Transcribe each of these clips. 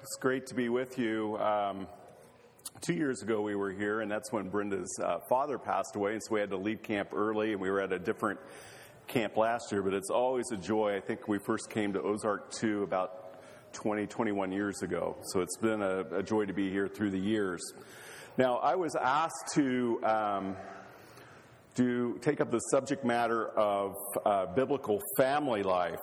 It's great to be with you. 2 years ago we were here, and that's when Brenda's father passed away, and so we had to leave camp early, and we were at a different camp last year, but it's always a joy. I think we first came to Ozark 2 about 21 years ago, so it's been a joy to be here through the years. Now, I was asked to take up the subject matter of biblical family life.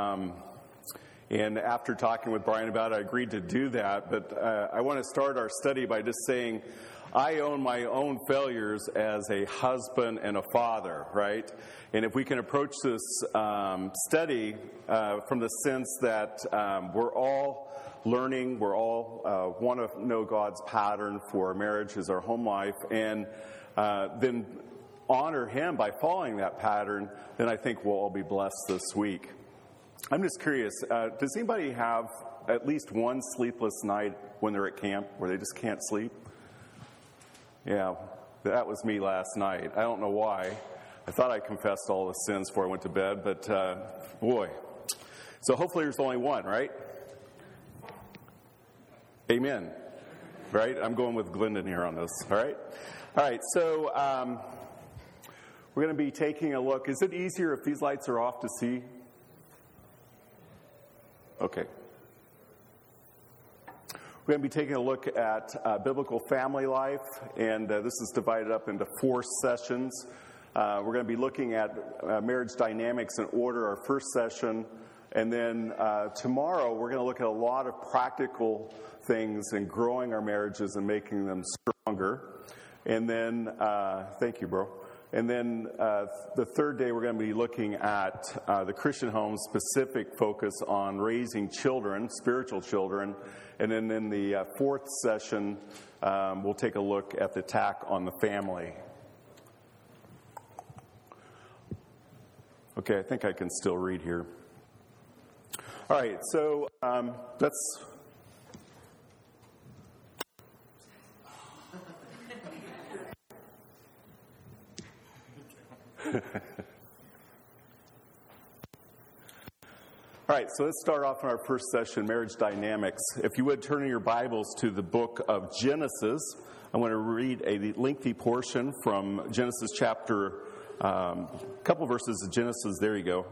And after talking with Brian about it, I agreed to do that. But I want to start our study by just saying I own my own failures as a husband and a father, right? And if we can approach this study from the sense that we're all learning, we're all want to know God's pattern for our marriage as our home life, and then honor Him by following that pattern, then I think we'll all be blessed this week. I'm just curious, does anybody have at least one sleepless night when they're at camp where they just can't sleep? Yeah, that was me last night. I don't know why. I thought I confessed all the sins before I went to bed, but boy. So hopefully there's only one, right? Amen. Right? I'm going with Glendon here on this, all right? All right, so we're going to be taking a look. Is it easier if these lights are off to see? Okay. We're going to be taking a look at biblical family life, and this is divided up into 4 sessions. We're going to be looking at marriage dynamics in order, our first session, and then tomorrow we're going to look at a lot of practical things in growing our marriages and making them stronger. And then, thank you, bro. And then the third day, we're going to be looking at the Christian home, specific focus on raising children, spiritual children. And then in the fourth session, we'll take a look at the attack on the family. Okay, I think I can still read here. All right, so let's... All right, so let's start off in our first session, marriage dynamics. If you would turn in your Bibles to the book of Genesis, I want to read a lengthy portion from Genesis chapter, a couple verses of Genesis. There you go.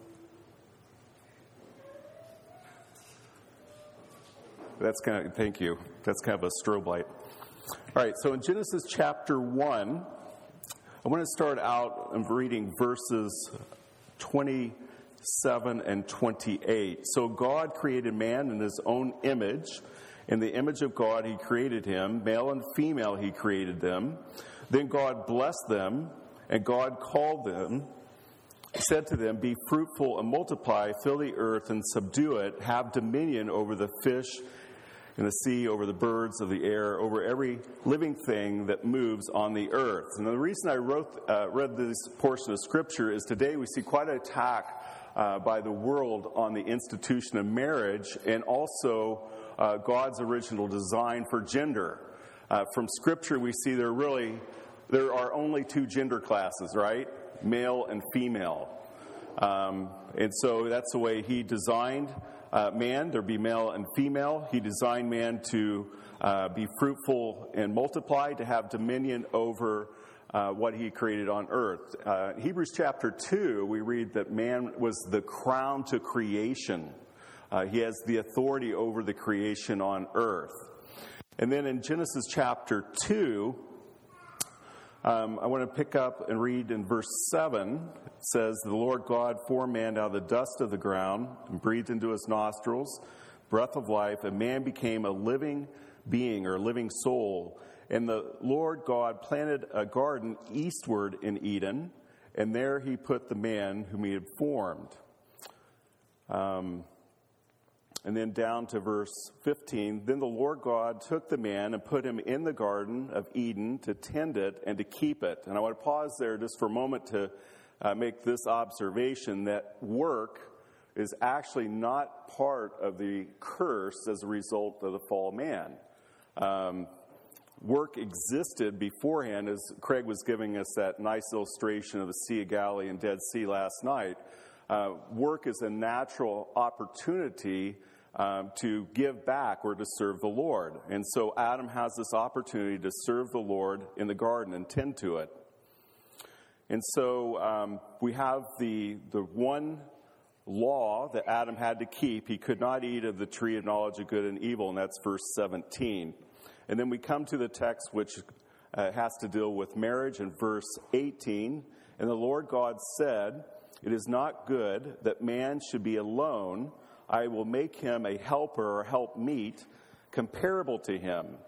Thank you. That's kind of a strobe light. All right, so in Genesis chapter 1, I want to start out reading verses 27 and 28. So God created man in His own image. In the image of God He created him. Male and female He created them. Then God blessed them, and God called them, said to them, "Be fruitful and multiply, fill the earth and subdue it, have dominion over the fish in the sea, over the birds of the air, over every living thing that moves on the earth." And the reason I read this portion of Scripture is today we see quite an attack by the world on the institution of marriage and also God's original design for gender. From Scripture we see there are only 2 gender classes, right? Male and female. And so that's the way He designed man. There'd be male and female. He designed man to be fruitful and multiply, to have dominion over what He created on earth. Hebrews chapter 2, we read that man was the crown to creation. He has the authority over the creation on earth. And then in Genesis chapter 2, I want to pick up and read in verse 7. It says, "The Lord God formed man out of the dust of the ground and breathed into his nostrils breath of life, and man became a living being or a living soul. And the Lord God planted a garden eastward in Eden, and there He put the man whom He had formed." And then down to verse 15, "Then the Lord God took the man and put him in the Garden of Eden to tend it and to keep it." And I want to pause there just for a moment to make this observation that work is actually not part of the curse as a result of the fall of man. Work existed beforehand, as Craig was giving us that nice illustration of the Sea of Galilee and Dead Sea last night. Work is a natural opportunity to give back or to serve the Lord. And so Adam has this opportunity to serve the Lord in the garden and tend to it. And so we have the one law that Adam had to keep. He could not eat of the tree of knowledge of good and evil, and that's verse 17. And then we come to the text which has to deal with marriage in verse 18. And the Lord God said, "It is not good that man should be alone. I will make him a helper or helpmeet comparable to him."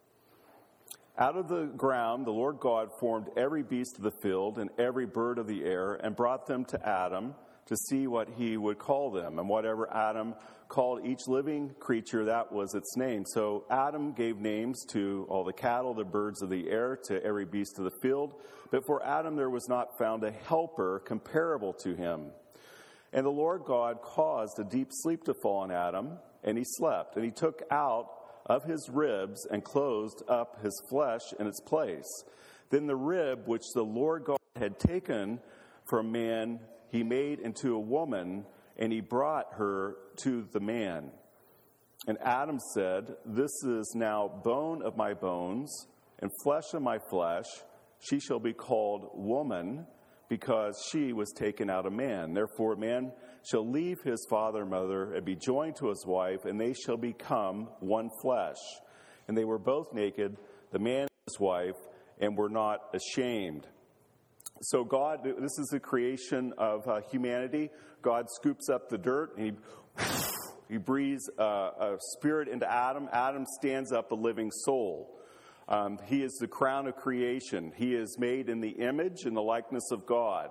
Out of the ground the Lord God formed every beast of the field and every bird of the air and brought them to Adam to see what he would call them. And whatever Adam called each living creature, that was its name. So Adam gave names to all the cattle, the birds of the air, to every beast of the field. But for Adam there was not found a helper comparable to him. And the Lord God caused a deep sleep to fall on Adam, and he slept. And he took out of his ribs and closed up his flesh in its place. Then the rib which the Lord God had taken from man, he made into a woman, and he brought her to the man. And Adam said, "This is now bone of my bones and flesh of my flesh. She shall be called woman, because she was taken out of man. Therefore, man shall leave his father and mother and be joined to his wife, and they shall become one flesh." And they were both naked, the man and his wife, and were not ashamed. So God, this is the creation of humanity. God scoops up the dirt, and he breathes a spirit into Adam. Adam stands up a living soul. He is the crown of creation. He is made in the image and the likeness of God.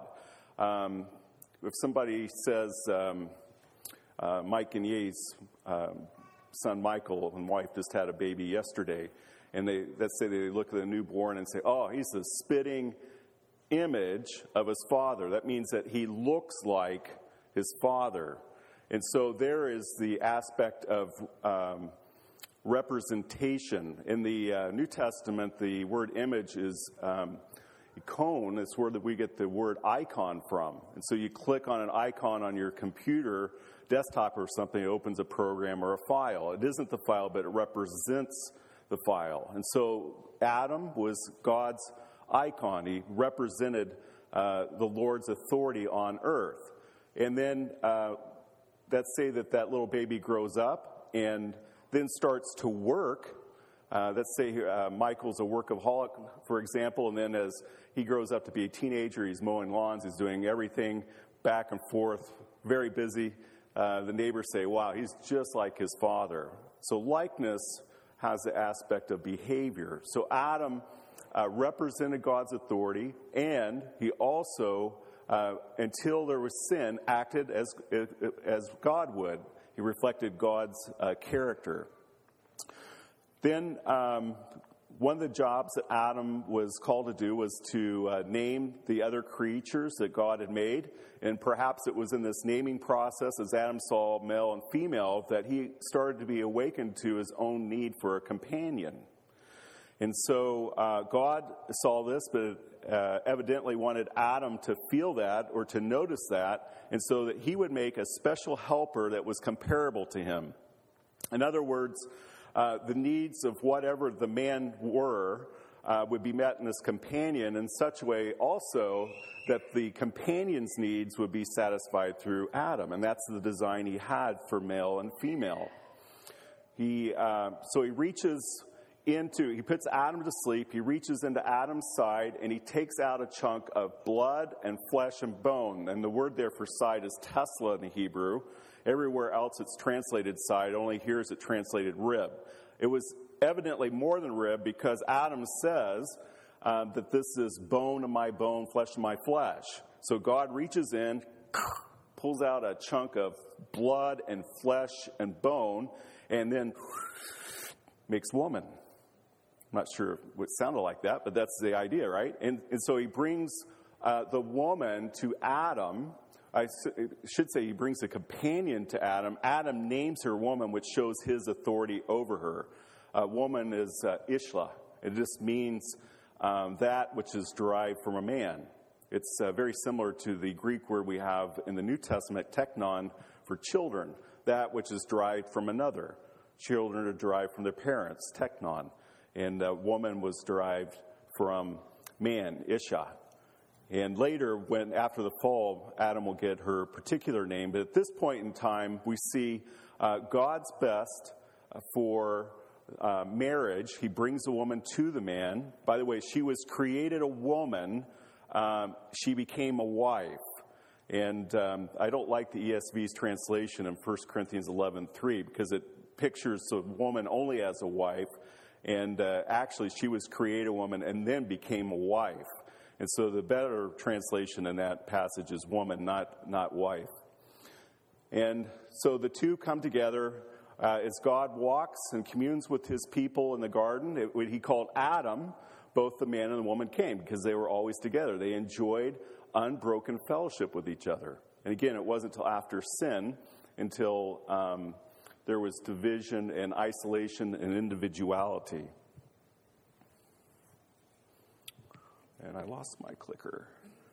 If somebody says, Mike and Ye's son Michael and wife just had a baby yesterday, and let's say they look at the newborn and say, "Oh, he's the spitting image of his father." That means that he looks like his father. And so there is the aspect of representation. In the New Testament, the word image is icon. It's where we get the word icon from. And so you click on an icon on your computer, desktop or something, it opens a program or a file. It isn't the file, but it represents the file. And so Adam was God's icon. He represented the Lord's authority on earth. And then let's say that little baby grows up and then starts to work. Let's say Michael's a workaholic, for example, and then as he grows up to be a teenager, he's mowing lawns, he's doing everything back and forth, very busy. The neighbors say, "Wow, he's just like his father." So likeness has the aspect of behavior. So Adam represented God's authority, and he also, until there was sin, acted as God would. He reflected God's character. Then one of the jobs that Adam was called to do was to name the other creatures that God had made. And perhaps it was in this naming process, as Adam saw male and female, that he started to be awakened to his own need for a companion. And so God saw this, but evidently wanted Adam to feel that or to notice that, and so that he would make a special helper that was comparable to him. In other words, the needs of whatever the man were would be met in this companion in such a way also that the companion's needs would be satisfied through Adam. And that's the design he had for male and female. So he puts Adam to sleep, he reaches into Adam's side, and he takes out a chunk of blood and flesh and bone. And the word there for side is Tesla in the Hebrew. Everywhere else it's translated side, only here is it translated rib. It was evidently more than rib, because Adam says that this is bone of my bone, flesh of my flesh. So God reaches in, pulls out a chunk of blood and flesh and bone, and then makes woman. I'm not sure what sounded like that, but that's the idea, right? And so he brings the woman to Adam. I should say he brings a companion to Adam. Adam names her woman, which shows his authority over her. Woman is Ishla. It just means that which is derived from a man. It's very similar to the Greek word we have in the New Testament, teknon, for children. that which is derived from another. Children are derived from their parents, teknon, and woman was derived from man, isha. And later, after the fall, Adam will get her particular name. But at this point in time, we see God's best for marriage. He brings a woman to the man. By the way, she was created a woman. She became a wife. And I don't like the ESV's translation in 1 Corinthians 11:3 because it pictures a woman only as a wife. And actually, she was created a woman and then became a wife. And so the better translation in that passage is woman, not wife. And so the two come together as God walks and communes with his people in the garden. He called Adam, both the man and the woman came because they were always together. They enjoyed unbroken fellowship with each other. And again, it wasn't until after sin, until there was division and isolation and individuality. And I lost my clicker.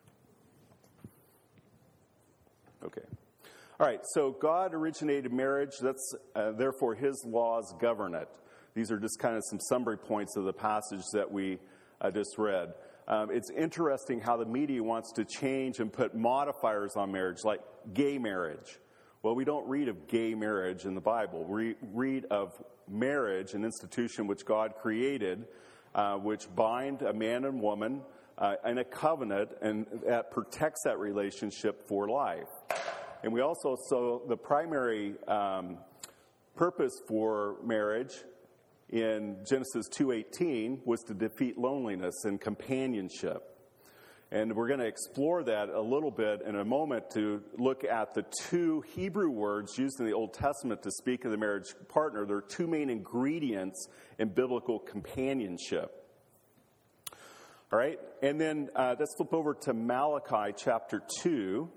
Okay. All right, so God originated marriage. That's therefore his laws govern it. These are just kind of some summary points of the passage that we just read. It's interesting how the media wants to change and put modifiers on marriage, like gay marriage. Well, we don't read of gay marriage in the Bible. We read of marriage, an institution which God created, which bind a man and woman in a covenant, and that protects that relationship for life. And we also saw the primary purpose for marriage in Genesis 2:18 was to defeat loneliness and companionship. And we're going to explore that a little bit in a moment to look at the two Hebrew words used in the Old Testament to speak of the marriage partner. There are two main ingredients in biblical companionship. All right, and then let's flip over to Malachi chapter 2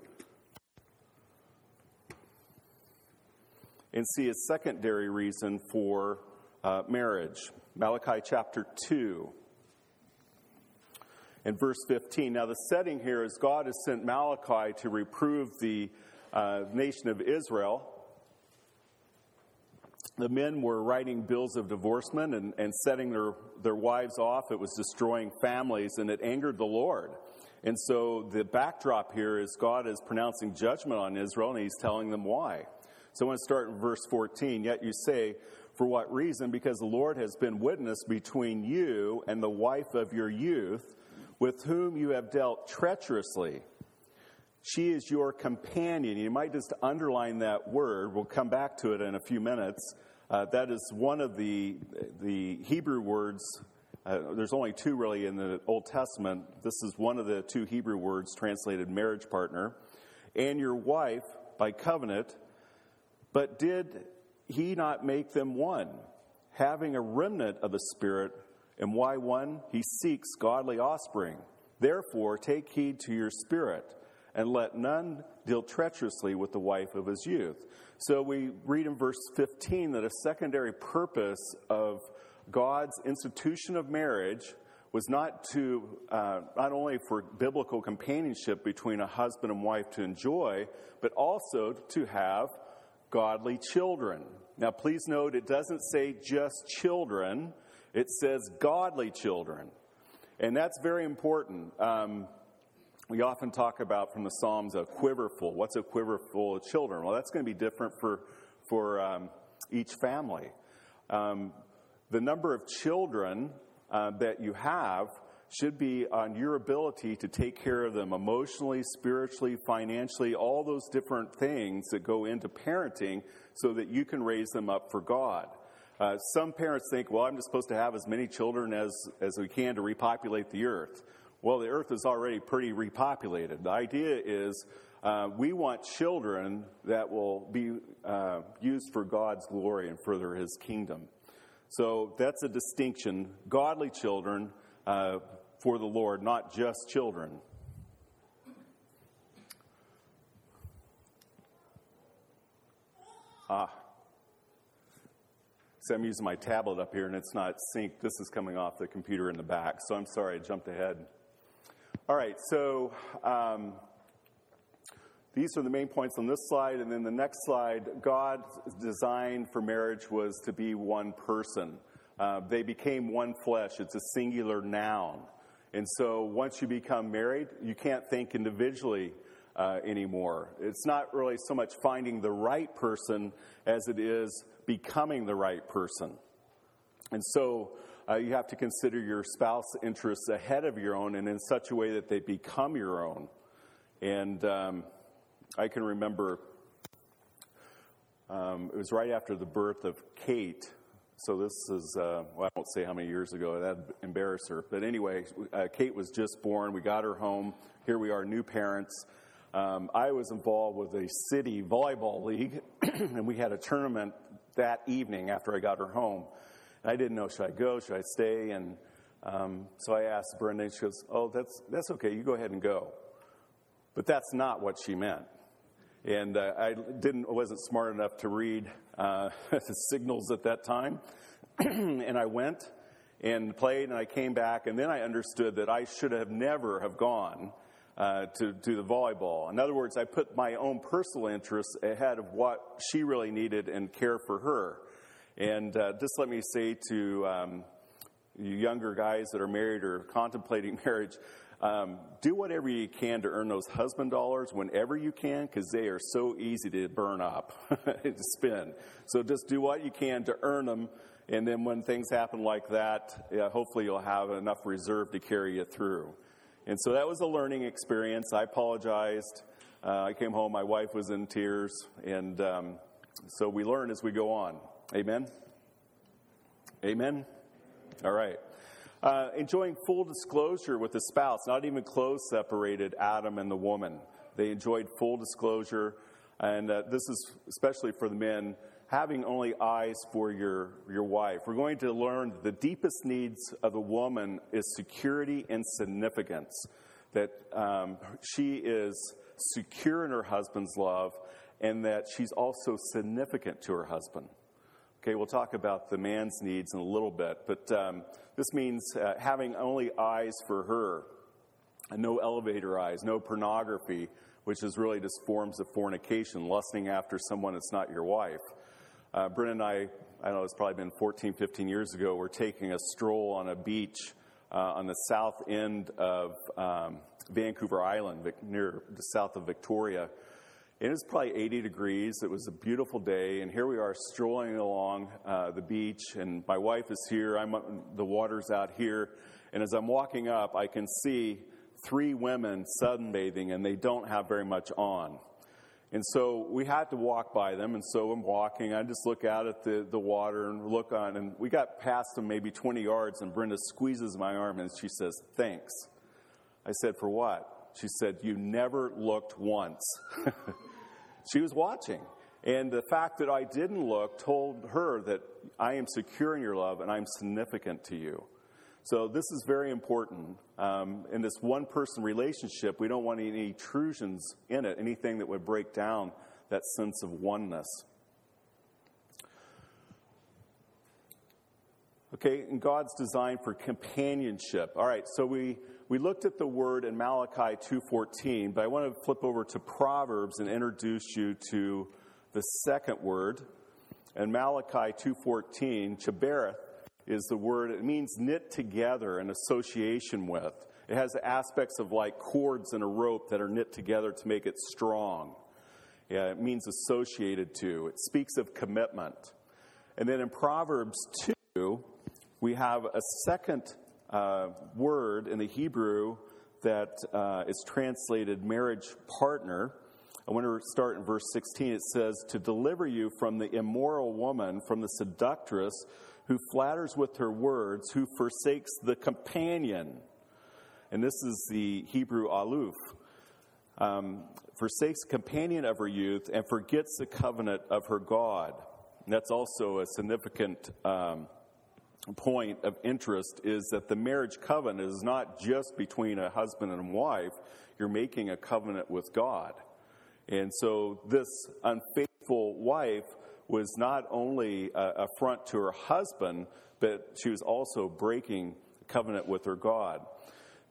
and see a secondary reason for marriage. Malachi chapter 2 and verse 15. Now the setting here is God has sent Malachi to reprove the nation of Israel. The men were writing bills of divorcement and setting their wives off. It was destroying families, and it angered the Lord. And so the backdrop here is God is pronouncing judgment on Israel, and he's telling them why. So I want to start in verse 14. Yet you say, for what reason? Because the Lord has been witness between you and the wife of your youth, with whom you have dealt treacherously. She is your companion. You might just underline that word. We'll come back to it in a few minutes. That is one of the Hebrew words. There's only two really in the Old Testament. This is one of the two Hebrew words translated marriage partner. And your wife by covenant. But did he not make them one, having a remnant of the Spirit? And why one? He seeks godly offspring. Therefore, take heed to your spirit, and let none deal treacherously with the wife of his youth. So we read in verse 15 that a secondary purpose of God's institution of marriage was not only for biblical companionship between a husband and wife to enjoy, but also to have godly children. Now, please note, it doesn't say just children. It says godly children. And that's very important. We often talk about from the Psalms a quiver full. What's a quiver full of children? Well, that's going to be different for each family. The number of children that you have should be on your ability to take care of them emotionally, spiritually, financially, all those different things that go into parenting so that you can raise them up for God. Some parents think, well, I'm just supposed to have as many children as we can to repopulate the earth. Well, the earth is already pretty repopulated. The idea is we want children that will be used for God's glory and further his kingdom. So that's a distinction. Godly children for the Lord, not just children. So I'm using my tablet up here, and it's not synced. This is coming off the computer in the back, so I'm sorry I jumped ahead. All right, so these are the main points on this slide. And then the next slide, God's design for marriage was to be one person. They became one flesh. It's a singular noun. And so once you become married, you can't think individually anymore. It's not really so much finding the right person as it is becoming the right person. And so you have to consider your spouse's interests ahead of your own and in such a way that they become your own. And I can remember it was right after the birth of Kate. So this is, I won't say how many years ago, that'd embarrass her. But anyway, Kate was just born. We got her home. Here we are, new parents. I was involved with a city volleyball league, and we had a tournament that evening after I got her home. And I didn't know, should I go, should I stay? And so I asked Brenda, and she goes, oh, that's okay, you go ahead and go. But that's not what she meant. And I wasn't smart enough to read the signals at that time. And I went and played, and I came back, and then I understood that I should have never have gone to do the volleyball. In other words, I put my own personal interests ahead of what she really needed and care for her. And just let me say to you younger guys that are married or contemplating marriage, do whatever you can to earn those husband dollars whenever you can, because they are so easy to burn up, to spend. So just do what you can to earn them, and then when things happen like that, hopefully you'll have enough reserve to carry you through. And so that was a learning experience. I apologized. I came home, my wife was in tears, and so we learn as we go on. Amen? Amen? All right. Enjoying full disclosure with the spouse. Not even close separated Adam and the woman. They enjoyed full disclosure, and this is especially for the men, having only eyes for your wife. We're going to learn the deepest needs of a woman is security and significance, that she is secure in her husband's love, and that she's also significant to her husband. Okay, we'll talk about the man's needs in a little bit, but this means having only eyes for her, and no elevator eyes, no pornography, which is really just forms of fornication, lusting after someone that's not your wife. Brent and I don't know, it's probably been 14, 15 years ago, we're taking a stroll on a beach on the south end of Vancouver Island, near the south of Victoria. It was probably 80 degrees. It was a beautiful day, and here we are strolling along the beach, and my wife is here. The water's out here, and as I'm walking up, I can see 3 women sunbathing, and they don't have very much on. And so we had to walk by them, and so I'm walking. I just look out at the water and look on, and we got past them maybe 20 yards, and Brenda squeezes my arm, and she says, "Thanks." I said, "For what?" She said, "You never looked once." She was watching. And the fact that I didn't look told her that I am secure in your love and I'm significant to you. So this is very important. In this one-person relationship, we don't want any intrusions in it, anything that would break down that sense of oneness. Okay, and God's design for companionship. All right, so we looked at the word in Malachi 2:14, but I want to flip over to Proverbs and introduce you to the second word. In Malachi 2:14, Chebereth is the word. It means knit together in association with. It has aspects of like cords in a rope that are knit together to make it strong. Yeah, it means associated to. It speaks of commitment. And then in Proverbs 2, we have a second word in the Hebrew that is translated marriage partner. I want to start in verse 16. It says, "To deliver you from the immoral woman, from the seductress, who flatters with her words, who forsakes the companion." And this is the Hebrew aluf. Forsakes the companion of her youth and forgets the covenant of her God. And that's also a significant point of interest, is that the marriage covenant is not just between a husband and wife. You're making a covenant with God. And so this unfaithful wife was not only an affront to her husband, but she was also breaking covenant with her God.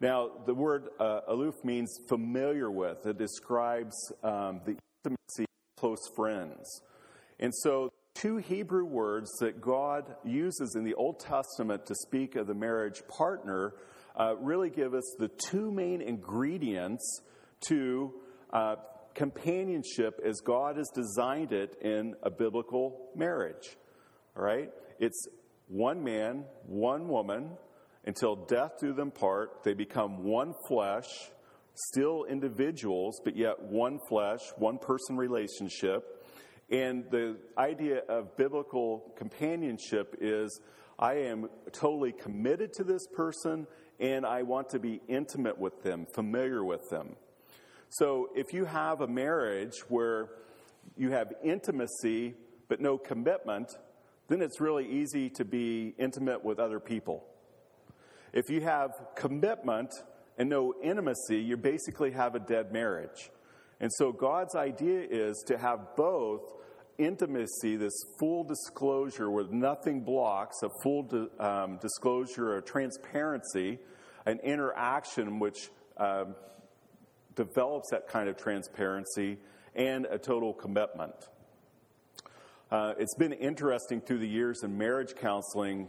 Now, the word aloof means familiar with. It describes the intimacy of close friends. And so, two Hebrew words that God uses in the Old Testament to speak of the marriage partner really give us the two main ingredients to companionship as God has designed it in a biblical marriage. All right? It's one man, one woman, until death do them part. They become one flesh, still individuals, but yet one flesh, one person relationship. And the idea of biblical companionship is I am totally committed to this person and I want to be intimate with them, familiar with them. So if you have a marriage where you have intimacy but no commitment, then it's really easy to be intimate with other people. If you have commitment and no intimacy, you basically have a dead marriage. And so God's idea is to have both intimacy, this full disclosure where nothing blocks, a full disclosure, a transparency, an interaction which develops that kind of transparency, and a total commitment. It's been interesting through the years in marriage counseling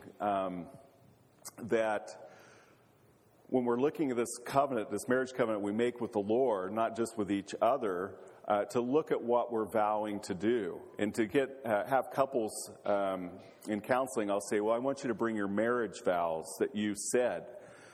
that when we're looking at this covenant, this marriage covenant we make with the Lord, not just with each other, to look at what we're vowing to do. And to have couples in counseling, I'll say, well, I want you to bring your marriage vows that you said.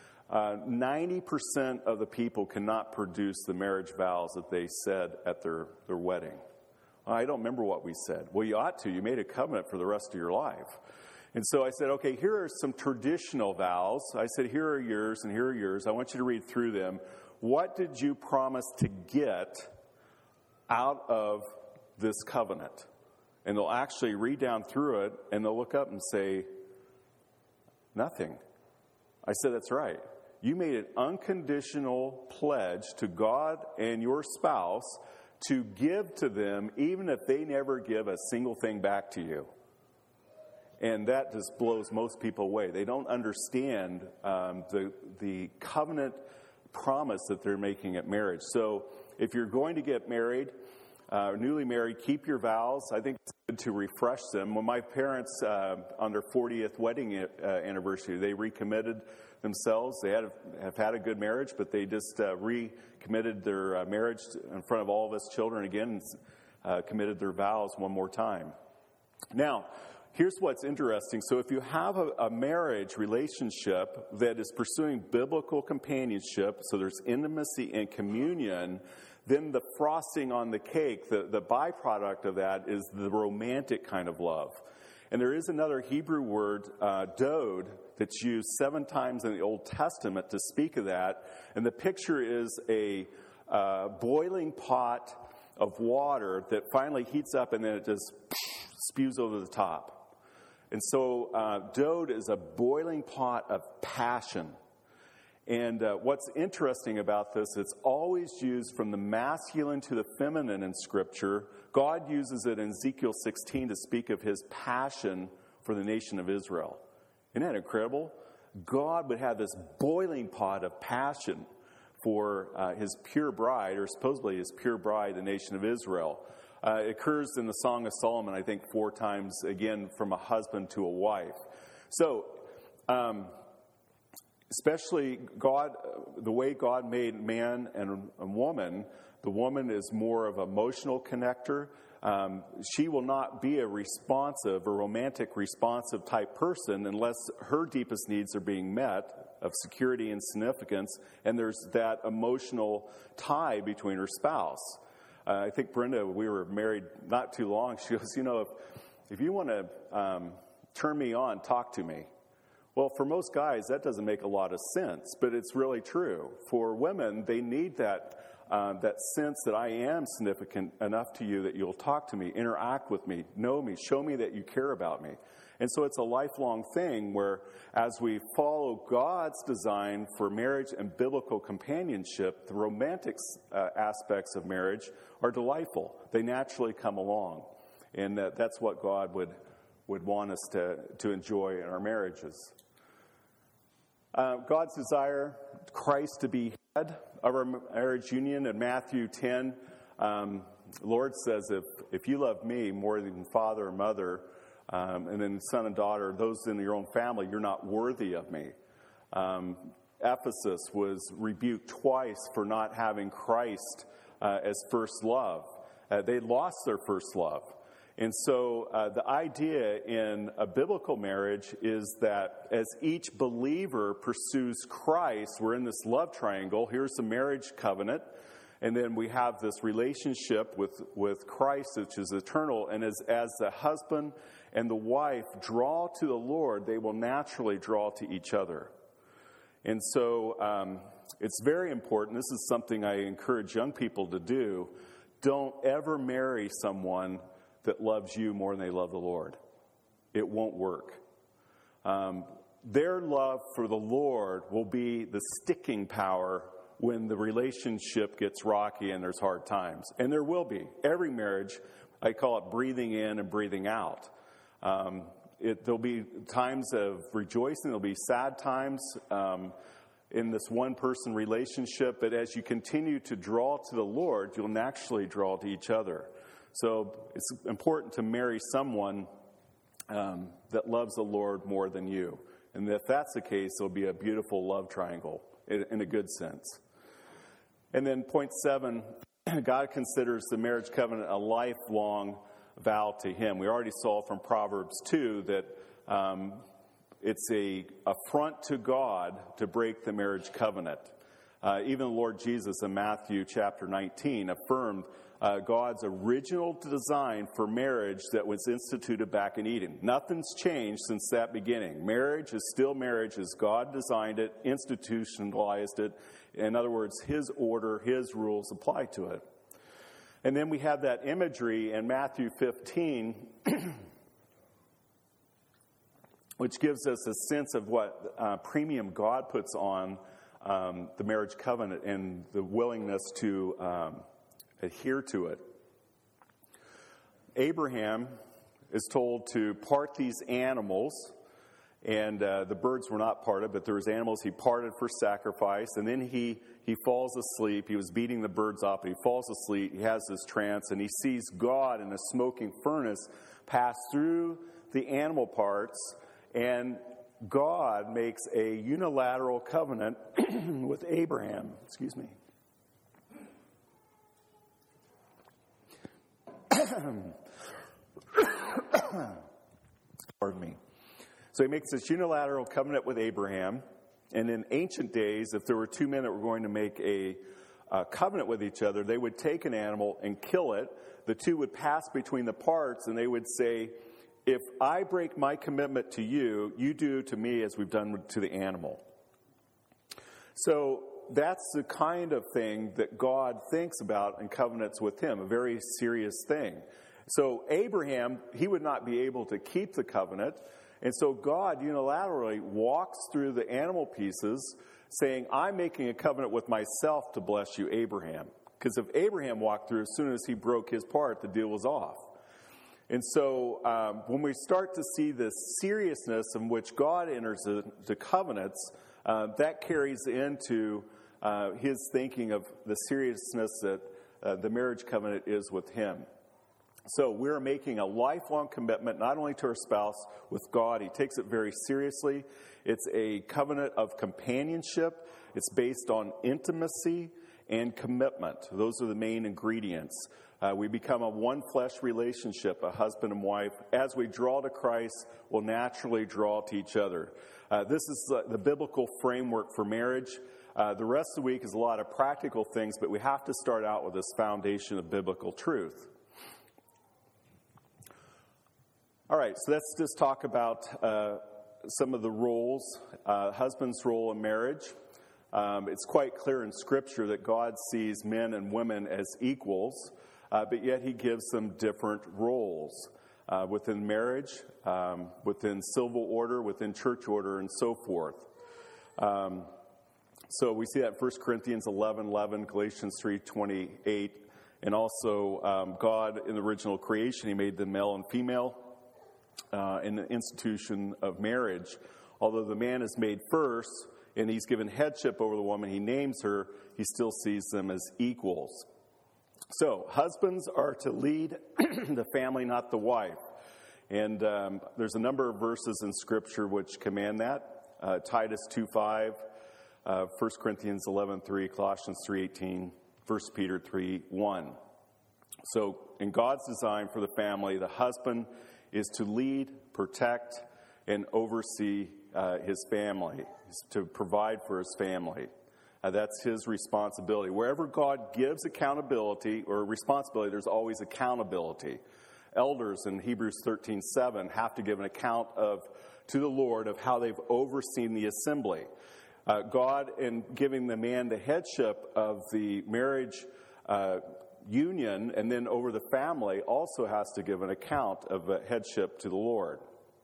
90% of the people cannot produce the marriage vows that they said at their wedding. I don't remember what we said. Well, you ought to. You made a covenant for the rest of your life. And so I said, okay, here are some traditional vows. I said, here are yours and here are yours. I want you to read through them. What did you promise to get out of this covenant? And they'll actually read down through it and they'll look up and say, nothing. I said, that's right. You made an unconditional pledge to God and your spouse to give to them even if they never give a single thing back to you. And that just blows most people away. They don't understand the covenant promise that they're making at marriage. So if you're going to get married, newly married, keep your vows. I think it's good to refresh them. When my parents, on their 40th wedding anniversary, they recommitted themselves. They have had a good marriage, but they just recommitted their marriage in front of all of us children again and committed their vows one more time. Now, here's what's interesting. So if you have a marriage relationship that is pursuing biblical companionship, so there's intimacy and communion, then the frosting on the cake, the byproduct of that is the romantic kind of love. And there is another Hebrew word, dod, that's used 7 times in the Old Testament to speak of that. And the picture is a boiling pot of water that finally heats up and then it just spews over the top. And so dod is a boiling pot of passion. And what's interesting about this, it's always used from the masculine to the feminine in Scripture. God uses it in Ezekiel 16 to speak of his passion for the nation of Israel. Isn't that incredible? God would have this boiling pot of passion for his pure bride, or supposedly his pure bride, the nation of Israel. It occurs in the Song of Solomon, I think, 4 times, again, from a husband to a wife. So, especially God, the way God made man and woman, the woman is more of an emotional connector. She will not be a romantic responsive type person unless her deepest needs are being met of security and significance, and there's that emotional tie between her spouse. I think Brenda, we were married not too long. She goes, if you want to turn me on, talk to me. Well, for most guys, that doesn't make a lot of sense, but it's really true. For women, they need that sense that I am significant enough to you that you'll talk to me, interact with me, know me, show me that you care about me. And so it's a lifelong thing where as we follow God's design for marriage and biblical companionship, the romantic aspects of marriage are delightful. They naturally come along. And that's what God would want us to enjoy in our marriages. God's desire, Christ to be head of our marriage union. In Matthew 10, the Lord says, if you love me more than father or mother, and then son and daughter, those in your own family, you're not worthy of me. Ephesus was rebuked twice for not having Christ as first love. They lost their first love. And so the idea in a biblical marriage is that as each believer pursues Christ, we're in this love triangle. Here's the marriage covenant. And then we have this relationship with Christ, which is eternal. And as the husband and the wife draw to the Lord, they will naturally draw to each other. And so it's very important. This is something I encourage young people to do. Don't ever marry someone that loves you more than they love the Lord. It won't work. Their love for the Lord will be the sticking power when the relationship gets rocky and there's hard times. And there will be. Every marriage, I call it breathing in and breathing out. There'll be times of rejoicing. There'll be sad times in this one-person relationship. But as you continue to draw to the Lord, you'll naturally draw to each other. So it's important to marry someone that loves the Lord more than you. And if that's the case, it'll be a beautiful love triangle in a good sense. And then point 7, God considers the marriage covenant a lifelong vow to Him. We already saw from Proverbs 2 that it's an affront to God to break the marriage covenant. Even the Lord Jesus in Matthew chapter 19 affirmed God's original design for marriage that was instituted back in Eden. Nothing's changed since that beginning. Marriage is still marriage as God designed it, institutionalized it. In other words, His order, His rules apply to it. And then we have that imagery in Matthew 15, which gives us a sense of what premium God puts on the marriage covenant and the willingness to adhere to it. Abraham is told to part these animals, and the birds were not parted, but there was animals he parted for sacrifice, and then he falls asleep. He was beating the birds up, and he falls asleep. He has this trance, and he sees God in a smoking furnace pass through the animal parts, and God makes a unilateral covenant with Abraham. Excuse me. Pardon me. So he makes this unilateral covenant with Abraham. And in ancient days, if there were two men that were going to make a covenant with each other, they would take an animal and kill it. The two would pass between the parts, and they would say, if I break my commitment to you, you do to me as we've done to the animal. So that's the kind of thing that God thinks about in covenants with Him, a very serious thing. So Abraham, he would not be able to keep the covenant. And so God unilaterally walks through the animal pieces saying, I'm making a covenant with myself to bless you, Abraham. Because if Abraham walked through, as soon as he broke his part, the deal was off. And so when we start to see the seriousness in which God enters the covenants, that carries into His thinking of the seriousness that the marriage covenant is with Him. So we're making a lifelong commitment, not only to our spouse, with God. He takes it very seriously. It's a covenant of companionship. It's based on intimacy and commitment. Those are the main ingredients. We become a one-flesh relationship, a husband and wife. As we draw to Christ, we'll naturally draw to each other. This is the biblical framework for marriage. The rest of the week is a lot of practical things, but we have to start out with this foundation of biblical truth. All right, so let's just talk about some of the roles, husband's role in marriage. It's quite clear in Scripture that God sees men and women as equals, but yet He gives them different roles within marriage, within civil order, within church order, and so forth. So we see that in 1 Corinthians 11:11, Galatians 3:28, and also God in the original creation, He made them male and female. In the institution of marriage, although the man is made first, and he's given headship over the woman. He names her. He still sees them as equals. So husbands are to lead the family, not the wife. And there's a number of verses in Scripture which command that. Titus 2:5, 1 Corinthians 11:3, Colossians 3:18, 1 Peter 3:1. So in God's design for the family, the husband is to lead, protect, and oversee his family, to provide for his family. That's his responsibility. Wherever God gives accountability or responsibility, there's always accountability. Elders in Hebrews 13:7 have to give an account to the Lord of how they've overseen the assembly. God, in giving the man the headship of the marriage union and then over the family, also has to give an account of headship to the Lord.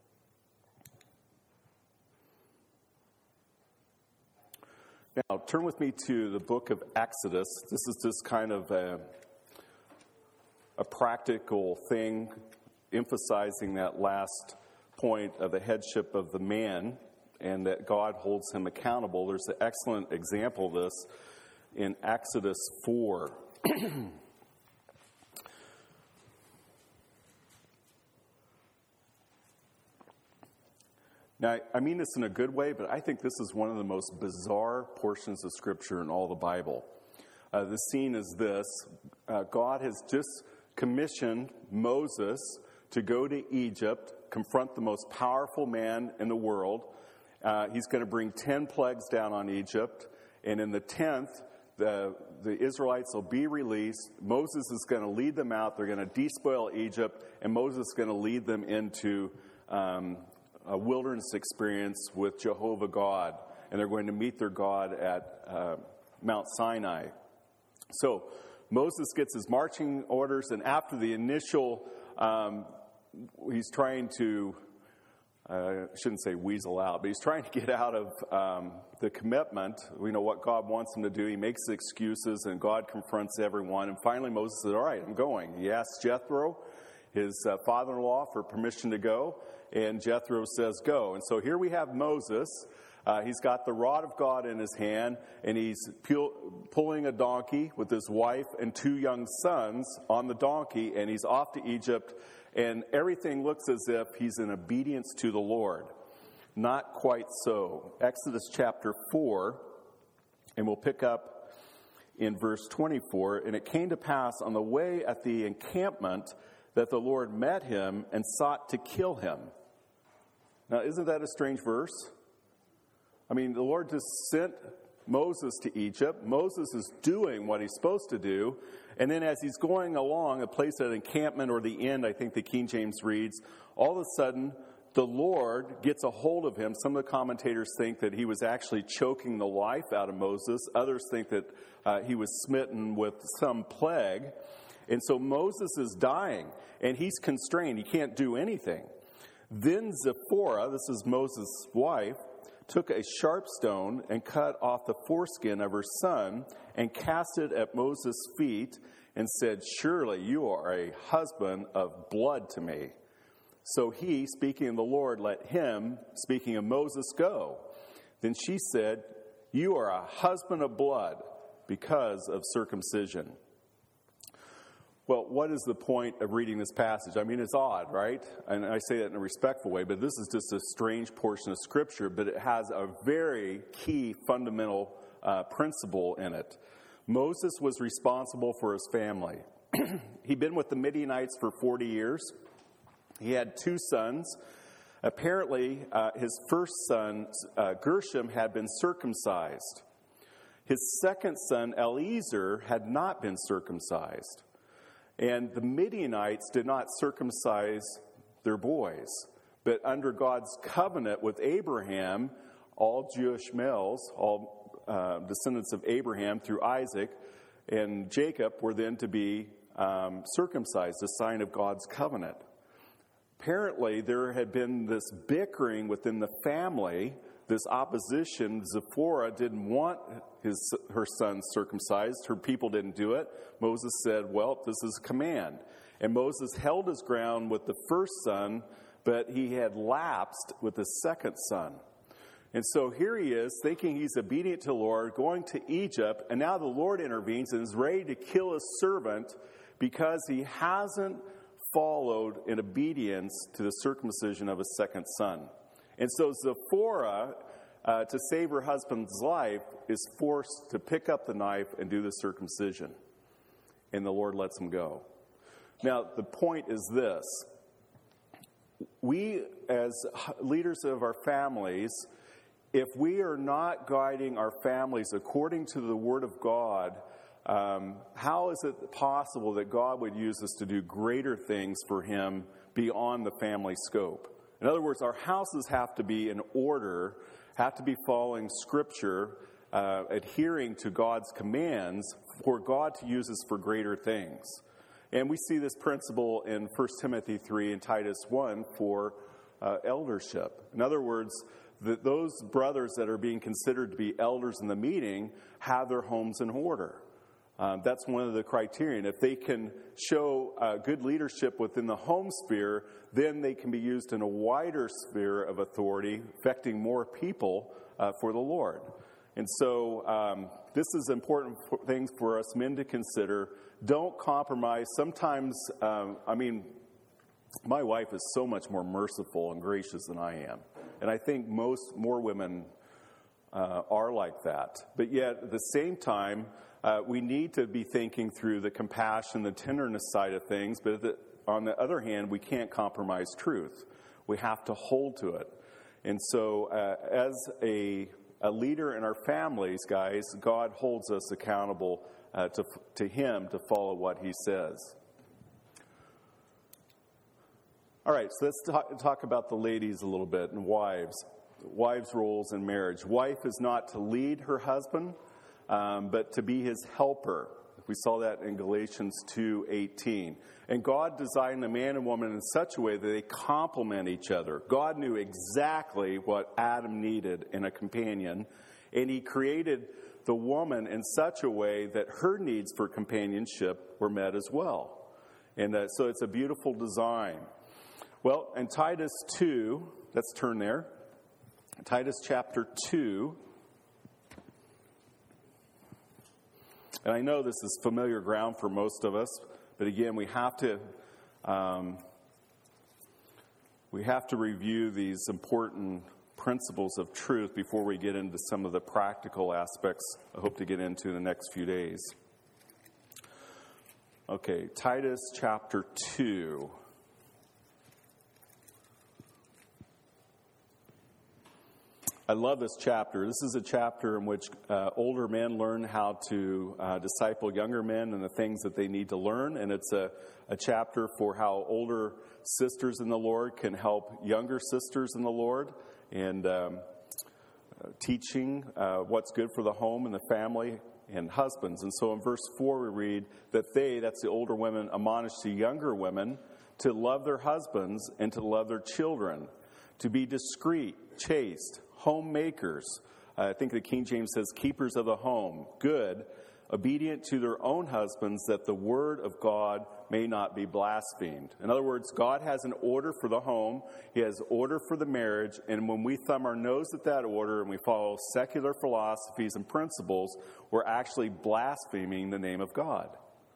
Now, turn with me to the book of Exodus. This is just kind of a practical thing, emphasizing that last point of the headship of the man and that God holds him accountable. There's an excellent example of this in Exodus 4. Now, I mean this in a good way, but I think this is one of the most bizarre portions of Scripture in all the Bible. The scene is this. God has just commissioned Moses to go to Egypt, confront the most powerful man in the world. He's going to bring 10 plagues down on Egypt, and in the 10th, the Israelites will be released. Moses is going to lead them out. They're going to despoil Egypt, and Moses is going to lead them into a wilderness experience with Jehovah God, and they're going to meet their God at Mount Sinai. So Moses gets his marching orders, and after the initial, he's trying to, I shouldn't say weasel out, but he's trying to get out of the commitment. We know what God wants him to do. He makes excuses, and God confronts everyone. And finally Moses said, all right, I'm going. He asks Jethro, his father-in-law, for permission to go. And Jethro says, go. And so here we have Moses. He's got the rod of God in his hand, and he's pulling a donkey with his wife and 2 young sons on the donkey, and he's off to Egypt. And everything looks as if he's in obedience to the Lord. Not quite so. Exodus chapter 4, and we'll pick up in verse 24. And it came to pass on the way at the encampment that the Lord met him and sought to kill him. Now, isn't that a strange verse? I mean, the Lord just sent Moses to Egypt. Moses is doing what he's supposed to do. And then as he's going along, a place at encampment or the end, I think the King James reads, all of a sudden, the Lord gets a hold of him. Some of the commentators think that he was actually choking the life out of Moses. Others think that he was smitten with some plague. And so Moses is dying, and he's constrained. He can't do anything. Then Zipporah, this is Moses' wife, took a sharp stone and cut off the foreskin of her son and cast it at Moses' feet and said, surely you are a husband of blood to me. So he, speaking of the Lord, let him, speaking of Moses, go. Then she said, you are a husband of blood because of circumcision. Well, what is the point of reading this passage? I mean, it's odd, right? And I say that in a respectful way, but this is just a strange portion of Scripture, but it has a very key fundamental principle in it. Moses was responsible for his family. He'd been with the Midianites for 40 years. He had 2 sons. Apparently, his first son, Gershom, had been circumcised. His second son, Eliezer, had not been circumcised. And the Midianites did not circumcise their boys. But under God's covenant with Abraham, all Jewish males, all descendants of Abraham through Isaac and Jacob were then to be circumcised, a sign of God's covenant. Apparently, there had been this bickering within the family, this opposition. Zipporah didn't want her son circumcised. Her people didn't do it. Moses said, well, this is a command. And Moses held his ground with the first son, but he had lapsed with the second son. And so here he is, thinking he's obedient to the Lord, going to Egypt, and now the Lord intervenes and is ready to kill his servant because he hasn't followed in obedience to the circumcision of his second son. And so Zipporah, to save her husband's life, is forced to pick up the knife and do the circumcision. And the Lord lets him go. Now, the point is this. We, as leaders of our families, if we are not guiding our families according to the Word of God, how is it possible that God would use us to do greater things for Him beyond the family scope? In other words, our houses have to be in order, have to be following Scripture, adhering to God's commands for God to use us for greater things. And we see this principle in 1 Timothy 3 and Titus 1 for eldership. In other words, those brothers that are being considered to be elders in the meeting have their homes in order. That's one of the criteria. If they can show good leadership within the home sphere, then they can be used in a wider sphere of authority, affecting more people for the Lord. And so this is important things for us men to consider. Don't compromise. Sometimes, my wife is so much more merciful and gracious than I am. And I think more women are like that. But yet, at the same time, we need to be thinking through the compassion, the tenderness side of things. But on the other hand, we can't compromise truth. We have to hold to it. And so as a leader in our families, guys, God holds us accountable to Him to follow what He says. All right, so let's talk about the ladies a little bit and wives roles in marriage. Wife is not to lead her husband, but to be his helper. We saw that in Galatians 2:18. And God designed the man and woman in such a way that they complement each other. God knew exactly what Adam needed in a companion, and He created the woman in such a way that her needs for companionship were met as well. And so it's a beautiful design. Well, in Titus 2, let's turn there. Titus chapter 2. And I know this is familiar ground for most of us, but again, we have to review these important principles of truth before we get into some of the practical aspects I hope to get into in the next few days. Okay, Titus chapter 2. I love this chapter. This is a chapter in which older men learn how to disciple younger men and the things that they need to learn. And it's a chapter for how older sisters in the Lord can help younger sisters in the Lord and teaching what's good for the home and the family and husbands. And so in verse 4 we read that that's the older women, admonish the younger women to love their husbands and to love their children, to be discreet, chaste, homemakers. I think the King James says keepers of the home, good, obedient to their own husbands, that the word of God may not be blasphemed. In other words, God has an order for the home. He has order for the marriage. And when we thumb our nose at that order and we follow secular philosophies and principles, we're actually blaspheming the name of God.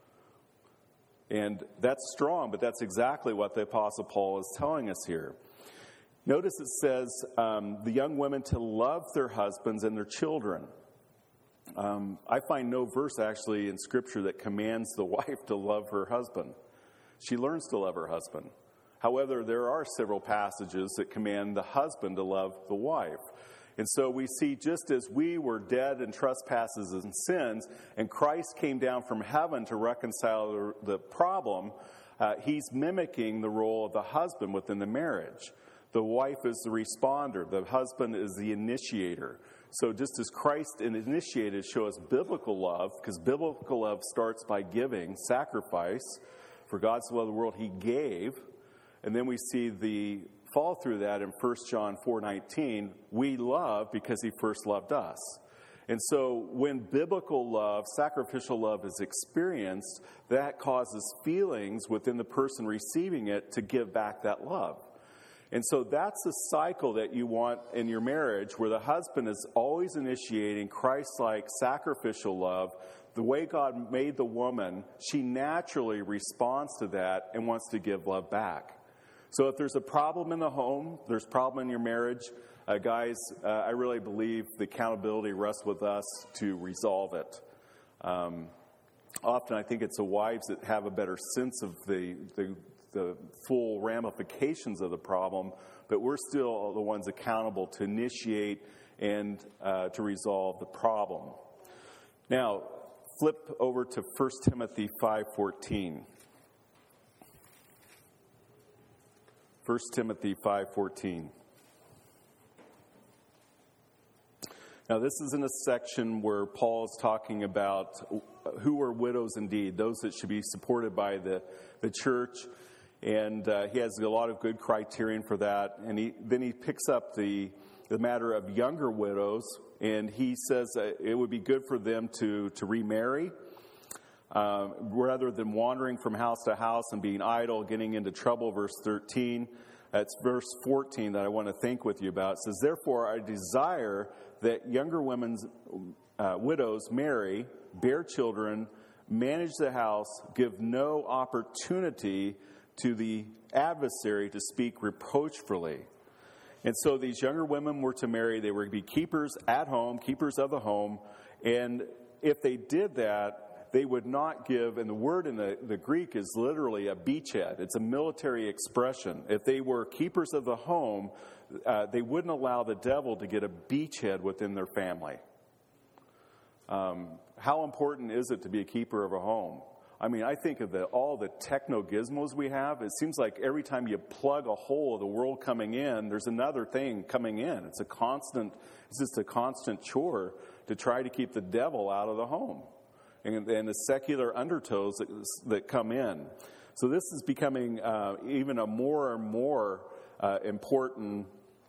And that's strong, but that's exactly what the Apostle Paul is telling us here. Notice it says the young women to love their husbands and their children. I find no verse actually in Scripture that commands the wife to love her husband. She learns to love her husband. However, there are several passages that command the husband to love the wife. And so we see just as we were dead in trespasses and sins, and Christ came down from heaven to reconcile the problem, He's mimicking the role of the husband within the marriage. The wife is the responder. The husband is the initiator. So just as Christ initiated show us biblical love, because biblical love starts by giving, sacrifice. For God so loved the world, He gave. And then we see the fall through that in 1 John 4:19. We love because He first loved us. And so when biblical love, sacrificial love is experienced, that causes feelings within the person receiving it to give back that love. And so that's the cycle that you want in your marriage, where the husband is always initiating Christ-like sacrificial love. The way God made the woman, she naturally responds to that and wants to give love back. So if there's a problem in the home, there's a problem in your marriage, guys, I really believe the accountability rests with us to resolve it. Often I think it's the wives that have a better sense of the full ramifications of the problem, but we're still the ones accountable to initiate and to resolve the problem. Now, flip over to 1 Timothy 5:14. 1 Timothy 5:14. Now, this is in a section where Paul is talking about who are widows indeed, those that should be supported by the church. And he has a lot of good criterion for that. And then he picks up the matter of younger widows, and he says it would be good for them to remarry rather than wandering from house to house and being idle, getting into trouble. Verse 13. That's verse 14 that I want to think with you about. It says, "Therefore I desire that younger women's widows marry, bear children, manage the house, give no opportunity to the adversary to speak reproachfully." And so these younger women were to marry. They were to be keepers at home, keepers of the home. And if they did that, they would not give, and the word in the Greek is literally a beachhead. It's a military expression. If they were keepers of the home, they wouldn't allow the devil to get a beachhead within their family. How important is it to be a keeper of a home? I mean, I think of all the techno gizmos we have. It seems like every time you plug a hole of the world coming in, there's another thing coming in. It's just a constant chore to try to keep the devil out of the home and the secular undertows that come in. So this is becoming even a more and more important.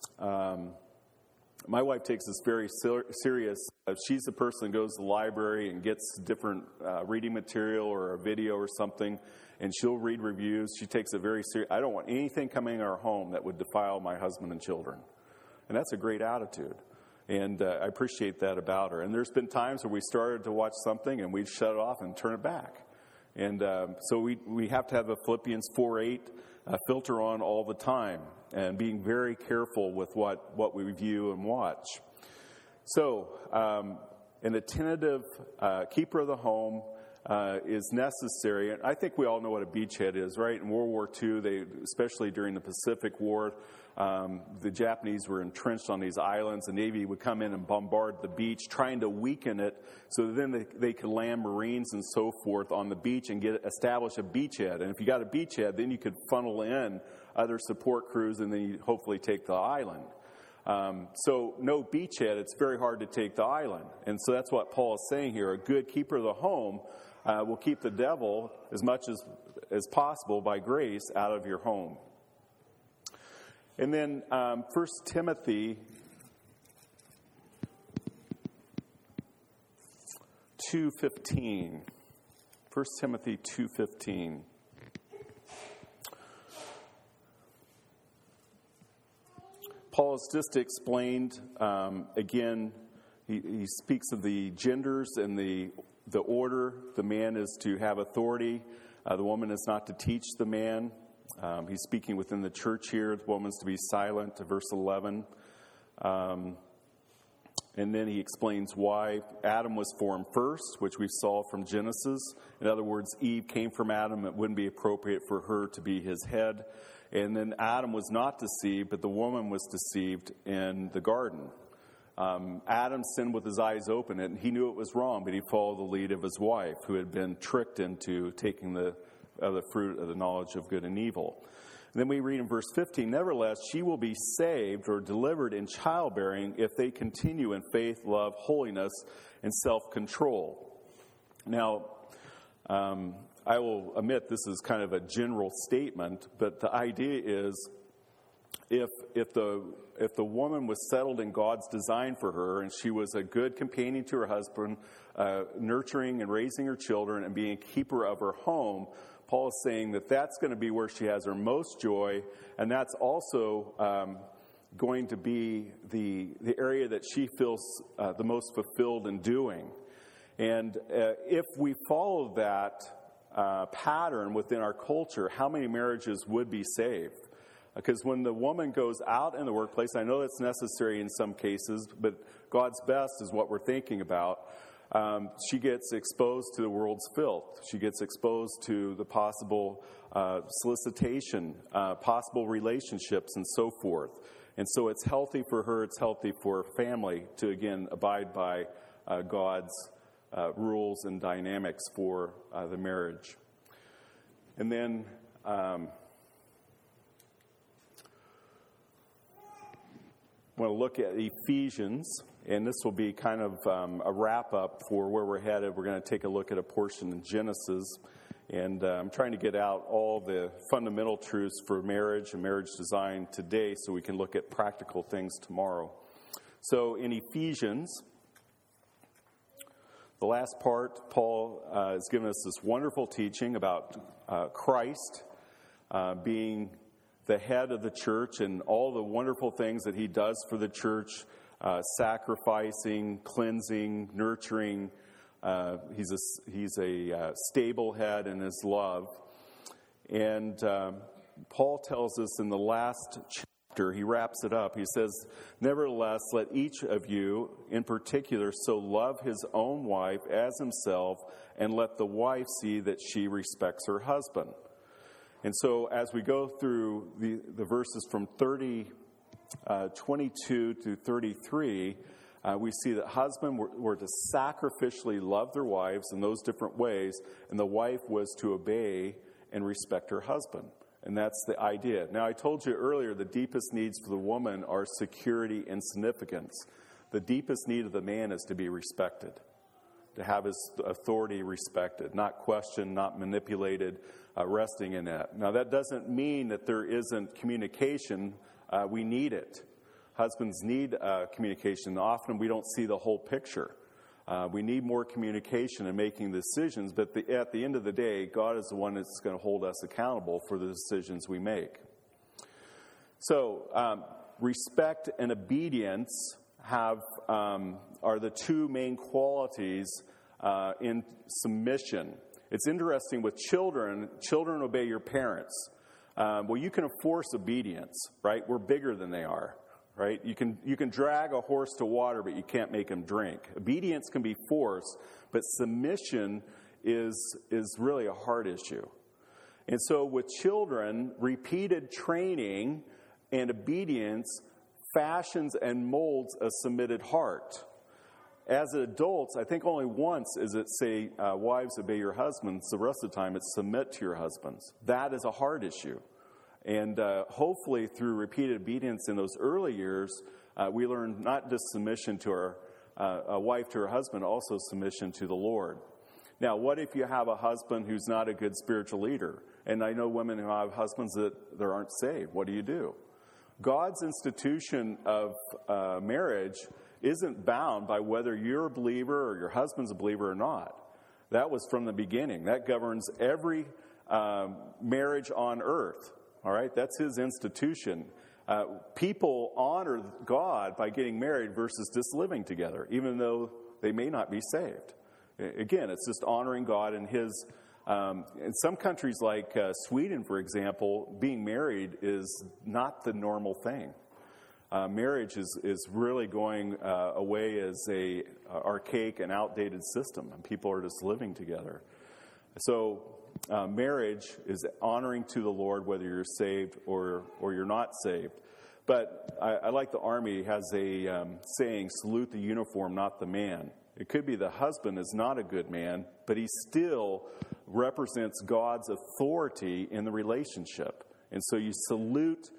My wife takes this very serious. She's the person that goes to the library and gets different reading material or a video or something, and she'll read reviews. She takes it very serious. I don't want anything coming in our home that would defile my husband and children. And that's a great attitude. And I appreciate that about her. And there's been times where we started to watch something and we'd shut it off and turn it back. And so we have to have a Philippians 4:8 filter on all the time, and being very careful with what we view and watch. So an attentive keeper of the home is necessary. And I think we all know what a beachhead is, right? In World War II, especially during the Pacific War, the Japanese were entrenched on these islands. The Navy would come in and bombard the beach, trying to weaken it so then they could land Marines and so forth on the beach and establish a beachhead. And if you got a beachhead, then you could funnel in other support crews and then you hopefully take the island. So no beachhead, it's very hard to take the island. And so that's what Paul is saying here. A good keeper of the home will keep the devil as much as possible by grace out of your home. And then 1 Timothy 2:15. 1 Timothy 2:15. Paul has just explained, again, he speaks of the genders and the order. The man is to have authority. The woman is not to teach the man. He's speaking within the church here. The woman's to be silent, to verse 11. And then he explains why Adam was formed first, which we saw from Genesis. In other words, Eve came from Adam. It wouldn't be appropriate for her to be his head. And then Adam was not deceived, but the woman was deceived in the garden. Adam sinned with his eyes open, and he knew it was wrong, but he followed the lead of his wife, who had been tricked into taking the fruit of the knowledge of good and evil. And then we read in verse 15, "Nevertheless, she will be saved or delivered in childbearing if they continue in faith, love, holiness, and self-control." Now, I will admit this is kind of a general statement, but the idea is if the woman was settled in God's design for her and she was a good companion to her husband, nurturing and raising her children and being a keeper of her home, Paul is saying that that's going to be where she has her most joy, and that's also going to be the area that she feels the most fulfilled in doing. And if we follow that pattern within our culture, how many marriages would be saved? Because when the woman goes out in the workplace, I know that's necessary in some cases, but God's best is what we're thinking about. She gets exposed to the world's filth. She gets exposed to the possible solicitation, possible relationships, and so forth. And so it's healthy for her, it's healthy for her family to, again, abide by God's rules and dynamics for the marriage. And then I want to look at Ephesians, and this will be kind of a wrap-up for where we're headed. We're going to take a look at a portion in Genesis, and I'm trying to get out all the fundamental truths for marriage and marriage design today so we can look at practical things tomorrow. So in Ephesians, the last part, Paul has given us this wonderful teaching about Christ being the head of the church and all the wonderful things that he does for the church, sacrificing, cleansing, nurturing. He's a stable head in his love. And Paul tells us in the last chapter, he wraps it up. He says, "Nevertheless, let each of you in particular so love his own wife as himself, and let the wife see that she respects her husband." And so as we go through the verses from 22 to 33, we see that husbands were to sacrificially love their wives in those different ways, and the wife was to obey and respect her husband. And that's the idea. Now, I told you earlier the deepest needs for the woman are security and significance. The deepest need of the man is to be respected, to have his authority respected, not questioned, not manipulated, resting in that. Now, that doesn't mean that there isn't communication. We need it. Husbands need communication. Often we don't see the whole picture. We need more communication in making decisions, but at the end of the day, God is the one that's going to hold us accountable for the decisions we make. So, respect and obedience are the two main qualities in submission. It's interesting with children obey your parents. Well, you can enforce obedience, right? We're bigger than they are, right? You can drag a horse to water, but you can't make him drink. Obedience can be forced, but submission is really a hard issue. And so with children, repeated training and obedience fashions and molds a submitted heart. As adults, I think only once is it say, wives, obey your husbands. The rest of the time, it's submit to your husbands. That is a hard issue. And hopefully, through repeated obedience in those early years, we learn not just submission to a wife to her husband, also submission to the Lord. Now, what if you have a husband who's not a good spiritual leader? And I know women who have husbands that aren't saved. What do? God's institution of marriage isn't bound by whether you're a believer or your husband's a believer or not. That was from the beginning. That governs every marriage on earth. All right? That's his institution. People honor God by getting married versus just living together, even though they may not be saved. Again, it's just honoring God and his... in some countries like Sweden, for example, being married is not the normal thing. Marriage is really going away as a archaic and outdated system, and people are just living together. So marriage is honoring to the Lord whether you're saved or you're not saved. But I like the Army has a saying, salute the uniform, not the man. It could be the husband is not a good man, but he still represents God's authority in the relationship. And so you salute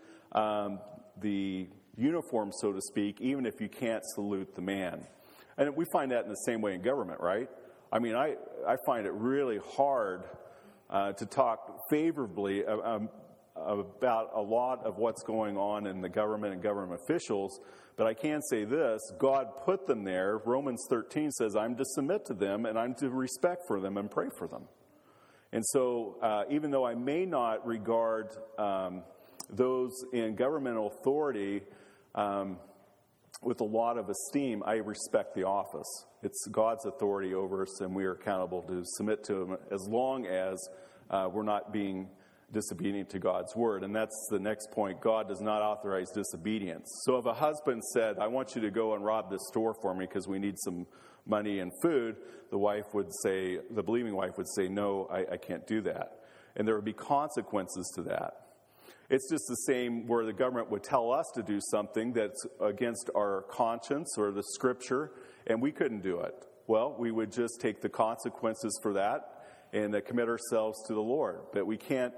the uniform, so to speak, even if you can't salute the man. And we find that in the same way in government, right? I mean, I find it really hard to talk favorably about a lot of what's going on in the government and government officials, but I can say this, God put them there. Romans 13 says, I'm to submit to them, and I'm to respect for them and pray for them. And so even though I may not regard those in governmental authority with a lot of esteem, I respect the office. It's God's authority over us, and we are accountable to submit to Him as long as we're not being disobedient to God's word. And that's the next point. God does not authorize disobedience. So if a husband said, I want you to go and rob this store for me because we need some money and food, the believing wife would say, no, I can't do that. And there would be consequences to that. It's just the same where the government would tell us to do something that's against our conscience or the scripture, and we couldn't do it. Well, we would just take the consequences for that and commit ourselves to the Lord. But we can't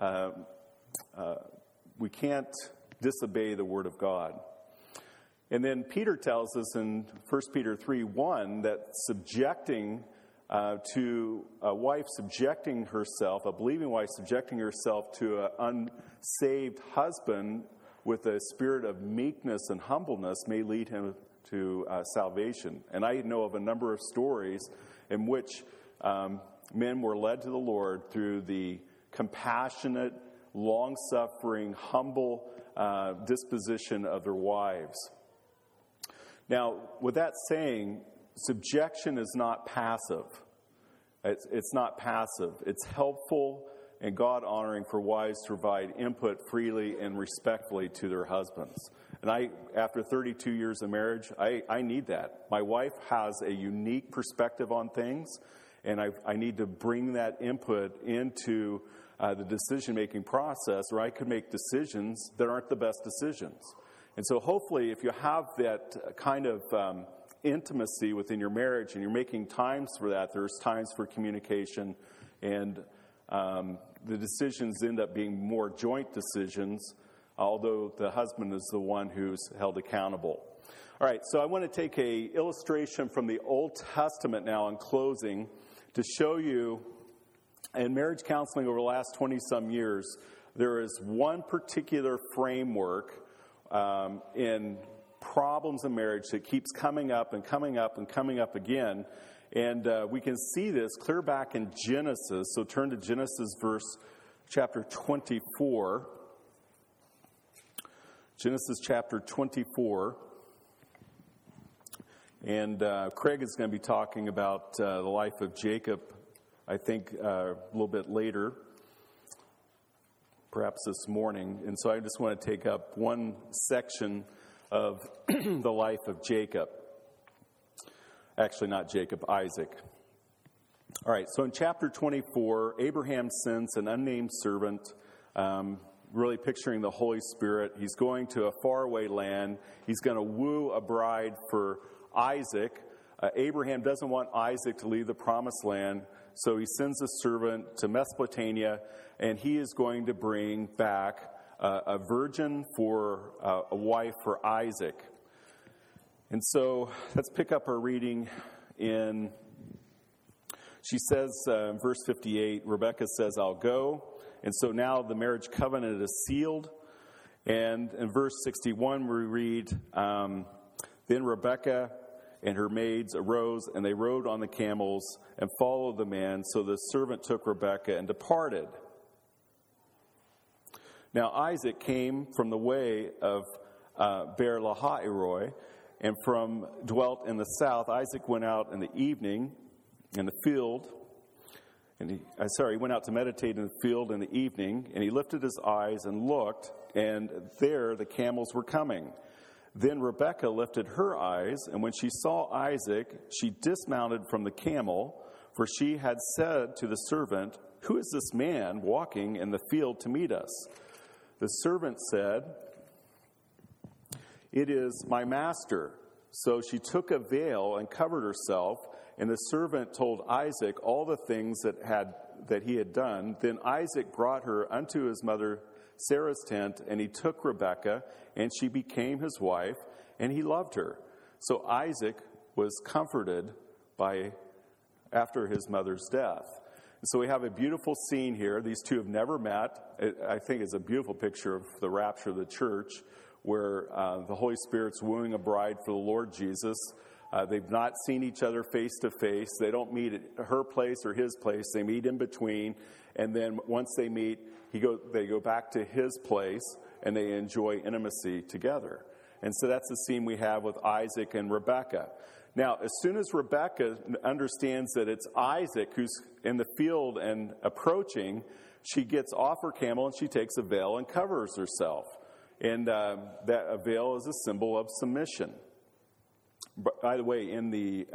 disobey the word of God. And then Peter tells us in 1 Peter 3:1 that subjecting to a wife subjecting herself, a believing wife subjecting herself to an unsaved husband with a spirit of meekness and humbleness may lead him to salvation. And I know of a number of stories in which men were led to the Lord through the compassionate, long-suffering, humble disposition of their wives. Now, with that saying, subjection is not passive. It's not passive. It's helpful and God-honoring for wives to provide input freely and respectfully to their husbands. And after 32 years of marriage, I need that. My wife has a unique perspective on things, and I need to bring that input into the decision-making process, or I could make decisions that aren't the best decisions. And so hopefully if you have that kind of intimacy within your marriage and you're making times for that, there's times for communication, and the decisions end up being more joint decisions, although the husband is the one who's held accountable. All right, so I want to take an illustration from the Old Testament now in closing to show you, in marriage counseling over the last 20-some years, there is one particular framework in problems in marriage that keeps coming up and coming up and coming up again. And we can see this clear back in Genesis. So turn to Genesis chapter 24. Genesis chapter 24. And Craig is going to be talking about the life of Jacob, I think, a little bit later, perhaps this morning. And so I just want to take up one section of the life of Jacob. Actually, not Jacob, Isaac. All right, so in chapter 24, Abraham sends an unnamed servant, really picturing the Holy Spirit. He's going to a faraway land. He's going to woo a bride for Isaac. Abraham doesn't want Isaac to leave the promised land, so he sends a servant to Mesopotamia, and he is going to bring back a virgin for a wife for Isaac. And so let's pick up our reading in, she says, verse 58, Rebekah says, I'll go. And so now the marriage covenant is sealed. And in verse 61, we read, then Rebekah and her maids arose, and they rode on the camels and followed the man. So the servant took Rebekah and departed. Now Isaac came from the way of Beer Lahai-roi, and dwelt in the south. Isaac went out in the evening in the field, and he went out to meditate in the field in the evening, and he lifted his eyes and looked, and there the camels were coming. Then Rebekah lifted her eyes, and when she saw Isaac, she dismounted from the camel, for she had said to the servant, who is this man walking in the field to meet us? The servant said, it is my master. So she took a veil and covered herself, and the servant told Isaac all the things that he had done. Then Isaac brought her unto his mother Sarah's tent, and he took Rebekah, and she became his wife, and he loved her. So Isaac was comforted after his mother's death. So we have a beautiful scene here. These two have never met. I think it's a beautiful picture of the rapture of the church, where the Holy Spirit's wooing a bride for the Lord Jesus. They've not seen each other face to face. They don't meet at her place or his place. They meet in between. And then once they meet, they go back to his place and they enjoy intimacy together. And so that's the scene we have with Isaac and Rebekah. Now, as soon as Rebekah understands that it's Isaac who's in the field and approaching, she gets off her camel and she takes a veil and covers herself. And that a veil is a symbol of submission. By the way, in the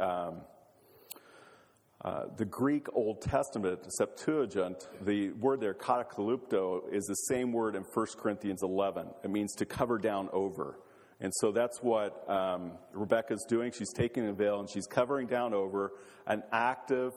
Greek Old Testament, Septuagint, the word there, katakalupto, is the same word in 1 Corinthians 11. It means to cover down over. And so that's what Rebekah's doing. She's taking a veil and she's covering down over an active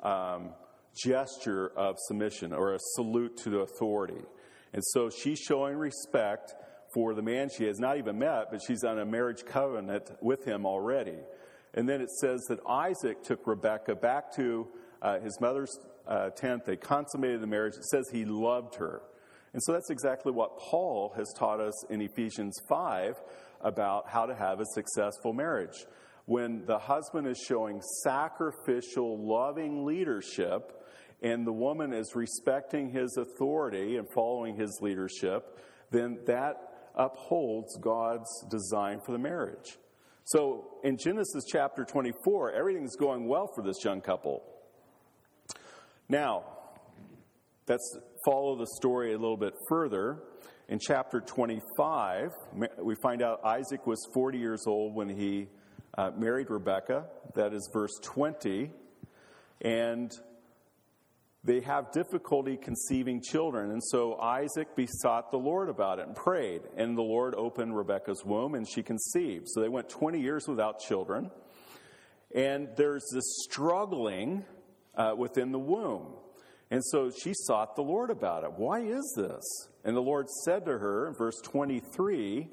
gesture of submission or a salute to the authority. And so she's showing respect for the man she has not even met, but she's on a marriage covenant with him already. And then it says that Isaac took Rebekah back to his mother's tent. They consummated the marriage. It says he loved her. And so that's exactly what Paul has taught us in Ephesians 5 about how to have a successful marriage. When the husband is showing sacrificial, loving leadership, and the woman is respecting his authority and following his leadership, then that upholds God's design for the marriage. So in Genesis chapter 24, everything's going well for this young couple. Now, let's follow the story a little bit further. In chapter 25, we find out Isaac was 40 years old when he married Rebekah. That is verse 20. And they have difficulty conceiving children. And so Isaac besought the Lord about it and prayed. And the Lord opened Rebekah's womb and she conceived. So they went 20 years without children. And there's this struggling within the womb. And so she sought the Lord about it. Why is this? And the Lord said to her in verse 23,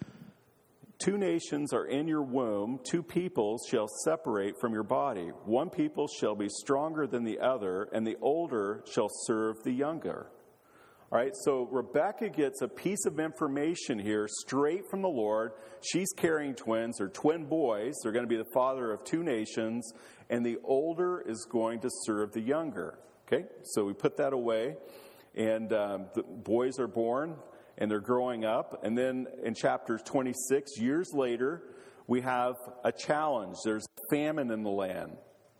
2 nations are in your womb, 2 peoples shall separate from your body. One people shall be stronger than the other, and the older shall serve the younger. All right, so Rebekah gets a piece of information here straight from the Lord. She's carrying twins. They're twin boys. They're going to be the father of 2 nations, and the older is going to serve the younger. Okay, so we put that away, and the boys are born. And they're growing up. And then in chapter 26, years later, we have a challenge. There's famine in the land.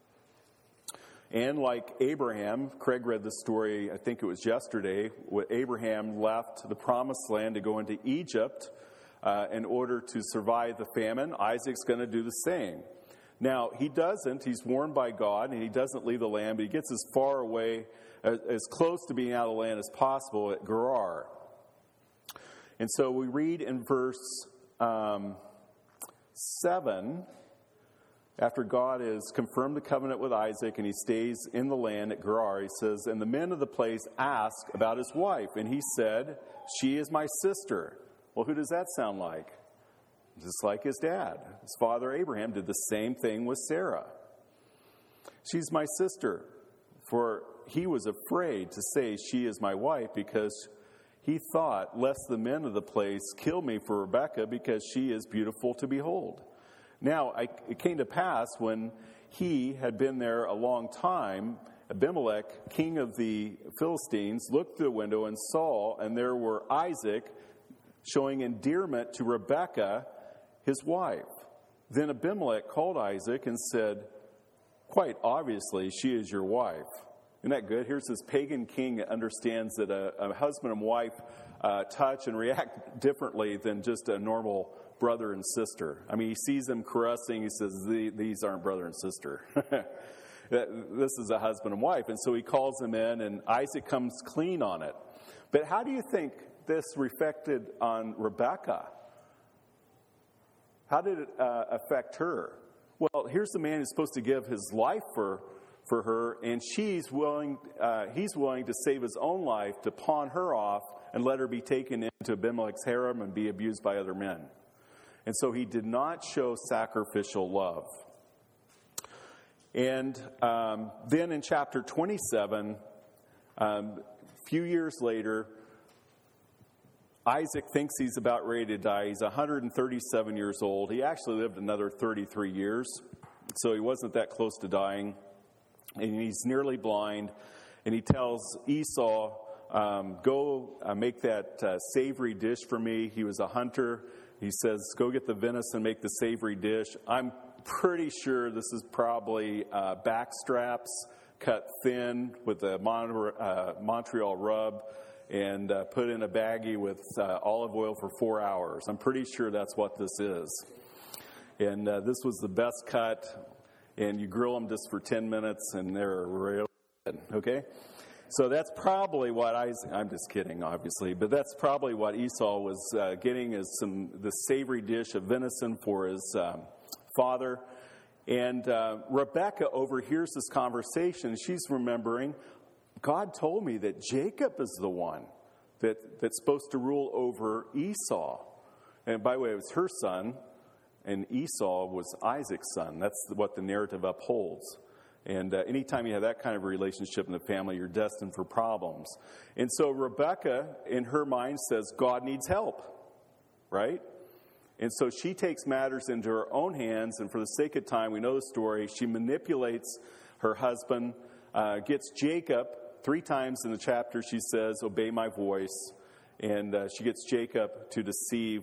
And like Abraham, Craig read the story, I think it was yesterday, when Abraham left the promised land to go into Egypt in order to survive the famine. Isaac's going to do the same. Now, he doesn't. He's warned by God, and he doesn't leave the land, but he gets as far away, as close to being out of the land as possible at Gerar. And so we read in verse 7, after God has confirmed the covenant with Isaac and he stays in the land at Gerar, he says, and the men of the place asked about his wife, and he said, she is my sister. Well, who does that sound like? Just like his dad. His father Abraham did the same thing with Sarah. She's my sister, for he was afraid to say she is my wife because he thought, lest the men of the place kill me for Rebekah, because she is beautiful to behold. Now, it came to pass when he had been there a long time, Abimelech, king of the Philistines, looked through the window and saw, and there were Isaac showing endearment to Rebekah, his wife. Then Abimelech called Isaac and said, quite obviously, she is your wife. Isn't that good? Here's this pagan king that understands that a husband and wife touch and react differently than just a normal brother and sister. I mean, he sees them caressing. He says, these aren't brother and sister. This is a husband and wife. And so he calls them in, and Isaac comes clean on it. But how do you think this reflected on Rebekah? How did it affect her? Well, here's the man who's supposed to give his life for her, and he's willing to save his own life to pawn her off and let her be taken into Abimelech's harem and be abused by other men. And so he did not show sacrificial love. And then in chapter 27, a few years later, Isaac thinks he's about ready to die. He's 137 years old. He actually lived another 33 years, so he wasn't that close to dying. And he's nearly blind. And he tells Esau, go make that savory dish for me. He was a hunter. He says, go get the venison, make the savory dish. I'm pretty sure this is probably back straps cut thin with a Montreal rub and put in a baggie with olive oil for 4 hours. I'm pretty sure that's what this is. And this was the best cut, and you grill them just for 10 minutes, and they're real good, okay? So that's probably what I'm just kidding, obviously, but that's probably what Esau was getting is the savory dish of venison for his father. And Rebecca overhears this conversation. She's remembering, God told me that Jacob is the one that's supposed to rule over Esau. And by the way, it was her son, and Esau was Isaac's son. That's what the narrative upholds. And anytime you have that kind of relationship in the family, you're destined for problems. And so Rebecca, in her mind, says, God needs help, right? And so she takes matters into her own hands, and for the sake of time, we know the story. She manipulates her husband, gets Jacob. 3 times in the chapter she says, obey my voice. And she gets Jacob to deceive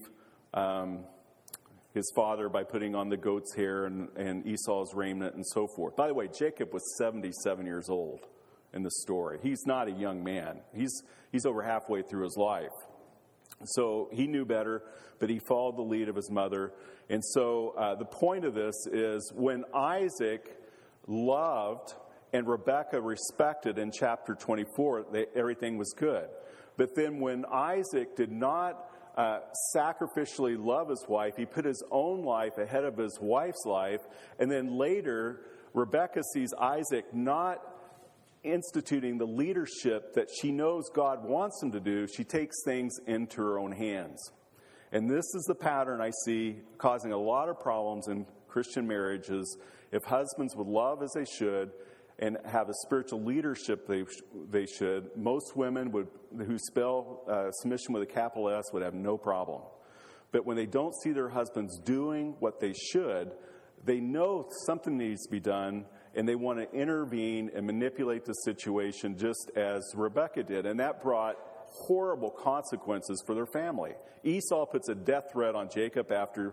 his father by putting on the goat's hair and Esau's raiment and so forth. By the way, Jacob was 77 years old in the story. He's not a young man. He's over halfway through his life. So he knew better, but he followed the lead of his mother. And so the point of this is when Isaac loved and Rebekah respected in chapter 24, everything was good. But then when Isaac did not sacrificially love his wife, he put his own life ahead of his wife's life. And then later, Rebekah sees Isaac not instituting the leadership that she knows God wants him to do. She takes things into her own hands. And this is the pattern I see causing a lot of problems in Christian marriages. If husbands would love as they should and have a spiritual leadership they should, most women who spell submission with a capital S would have no problem. But when they don't see their husbands doing what they should, they know something needs to be done, and they want to intervene and manipulate the situation just as Rebekah did. And that brought horrible consequences for their family. Esau puts a death threat on Jacob after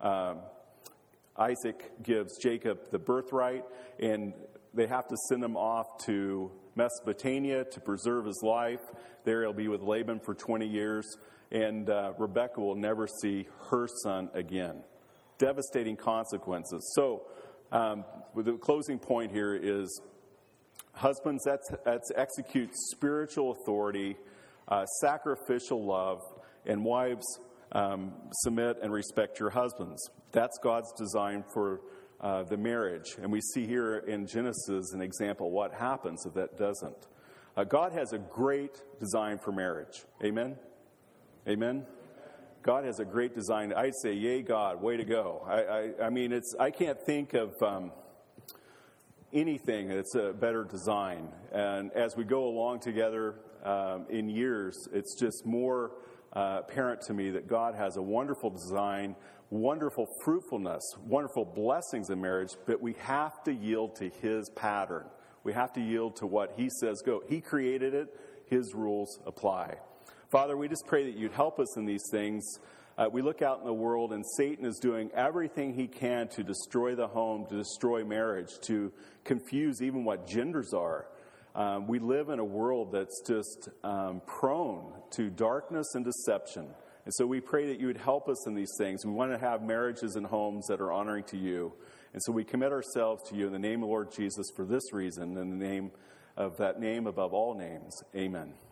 Isaac gives Jacob the birthright, and they have to send him off to Mesopotamia to preserve his life. There he'll be with Laban for 20 years, and Rebekah will never see her son again. Devastating consequences. So, the closing point here is, husbands, that's execute spiritual authority, sacrificial love, and wives, submit and respect your husbands. That's God's design for the marriage. And we see here in Genesis an example of what happens if that doesn't. God has a great design for marriage. Amen? Amen? God has a great design. I'd say, yay, God, way to go. I mean, I can't think of anything that's a better design. And as we go along together in years, it's just more apparent to me that God has a wonderful design, wonderful fruitfulness, wonderful blessings in marriage, but we have to yield to His pattern. We have to yield to what He says go. He created it. His rules apply. Father, we just pray that you'd help us in these things. We look out in the world, and Satan is doing everything he can to destroy the home, to destroy marriage, to confuse even what genders are. We live in a world that's just prone to darkness and deception. And so we pray that you would help us in these things. We want to have marriages and homes that are honoring to you. And so we commit ourselves to you in the name of Lord Jesus for this reason, in the name of that name above all names. Amen.